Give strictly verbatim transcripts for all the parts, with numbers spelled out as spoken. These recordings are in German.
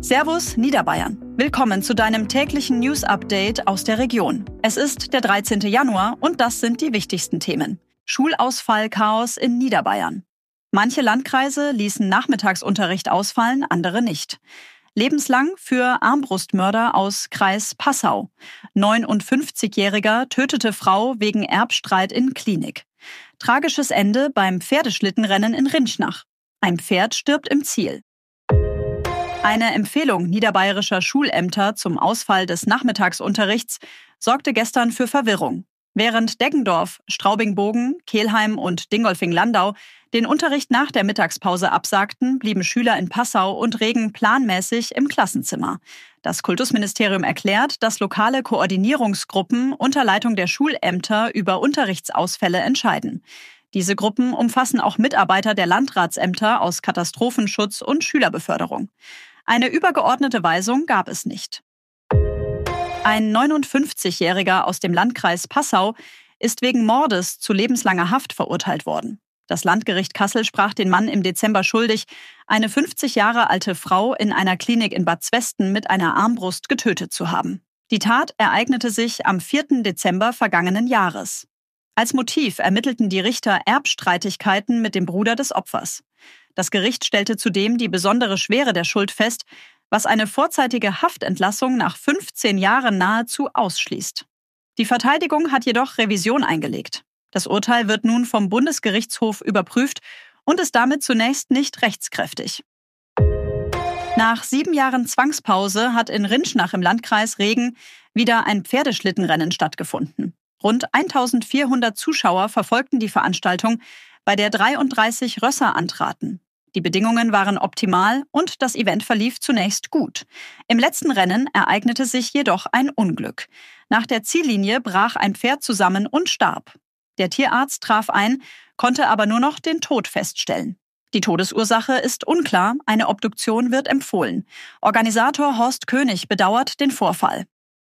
Servus Niederbayern. Willkommen zu deinem täglichen News-Update aus der Region. Es ist der dreizehnte Januar und das sind die wichtigsten Themen. Schulausfall-Chaos in Niederbayern. Manche Landkreise ließen Nachmittagsunterricht ausfallen, andere nicht. Lebenslang für Armbrustmörder aus Kreis Passau. neunundfünfzigjähriger tötete Frau wegen Erbstreit in Klinik. Tragisches Ende beim Pferdeschlittenrennen in Rintschnach. Ein Pferd stirbt im Ziel. Eine Empfehlung niederbayerischer Schulämter zum Ausfall des Nachmittagsunterrichts sorgte gestern für Verwirrung. Während Deggendorf, Straubing-Bogen, Kelheim und Dingolfing-Landau den Unterricht nach der Mittagspause absagten, blieben Schüler in Passau und Regen planmäßig im Klassenzimmer. Das Kultusministerium erklärt, dass lokale Koordinierungsgruppen unter Leitung der Schulämter über Unterrichtsausfälle entscheiden. Diese Gruppen umfassen auch Mitarbeiter der Landratsämter aus Katastrophenschutz und Schülerbeförderung. Eine übergeordnete Weisung gab es nicht. Ein neunundfünfzigjähriger aus dem Landkreis Passau ist wegen Mordes zu lebenslanger Haft verurteilt worden. Das Landgericht Kassel sprach den Mann im Dezember schuldig, eine fünfzig Jahre alte Frau in einer Klinik in Bad Zwesten mit einer Armbrust getötet zu haben. Die Tat ereignete sich am vierten Dezember vergangenen Jahres. Als Motiv ermittelten die Richter Erbstreitigkeiten mit dem Bruder des Opfers. Das Gericht stellte zudem die besondere Schwere der Schuld fest, was eine vorzeitige Haftentlassung nach fünfzehn Jahren nahezu ausschließt. Die Verteidigung hat jedoch Revision eingelegt. Das Urteil wird nun vom Bundesgerichtshof überprüft und ist damit zunächst nicht rechtskräftig. Nach sieben Jahren Zwangspause hat in Rintschnach im Landkreis Regen wieder ein Pferdeschlittenrennen stattgefunden. Rund eintausendvierhundert Zuschauer verfolgten die Veranstaltung, bei der dreiunddreißig Rösser antraten. Die Bedingungen waren optimal und das Event verlief zunächst gut. Im letzten Rennen ereignete sich jedoch ein Unglück. Nach der Ziellinie brach ein Pferd zusammen und starb. Der Tierarzt traf ein, konnte aber nur noch den Tod feststellen. Die Todesursache ist unklar, eine Obduktion wird empfohlen. Organisator Horst König bedauert den Vorfall.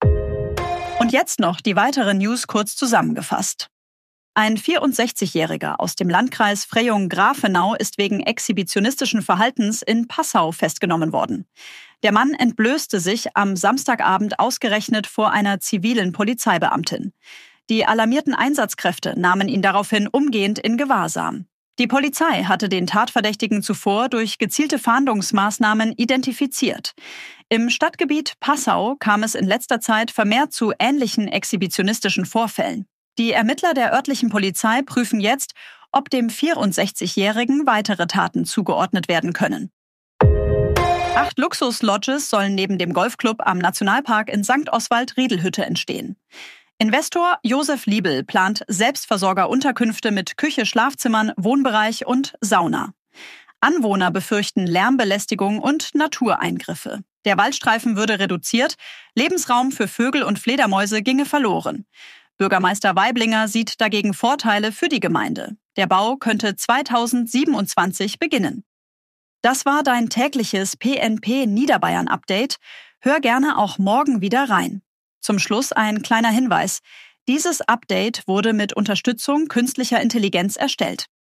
Und jetzt noch die weiteren News kurz zusammengefasst. Ein vierundsechzigjähriger aus dem Landkreis Freyung-Grafenau ist wegen exhibitionistischen Verhaltens in Passau festgenommen worden. Der Mann entblößte sich am Samstagabend ausgerechnet vor einer zivilen Polizeibeamtin. Die alarmierten Einsatzkräfte nahmen ihn daraufhin umgehend in Gewahrsam. Die Polizei hatte den Tatverdächtigen zuvor durch gezielte Fahndungsmaßnahmen identifiziert. Im Stadtgebiet Passau kam es in letzter Zeit vermehrt zu ähnlichen exhibitionistischen Vorfällen. Die Ermittler der örtlichen Polizei prüfen jetzt, ob dem vierundsechzigjährigen weitere Taten zugeordnet werden können. Acht Luxus-Lodges sollen neben dem Golfclub am Nationalpark in Sankt Oswald-Riedelhütte entstehen. Investor Josef Liebel plant Selbstversorgerunterkünfte mit Küche, Schlafzimmern, Wohnbereich und Sauna. Anwohner befürchten Lärmbelästigung und Natureingriffe. Der Waldstreifen würde reduziert, Lebensraum für Vögel und Fledermäuse ginge verloren. Bürgermeister Weiblinger sieht dagegen Vorteile für die Gemeinde. Der Bau könnte zweitausendsiebenundzwanzig beginnen. Das war dein tägliches P N P Niederbayern Update. Hör gerne auch morgen wieder rein. Zum Schluss ein kleiner Hinweis. Dieses Update wurde mit Unterstützung künstlicher Intelligenz erstellt.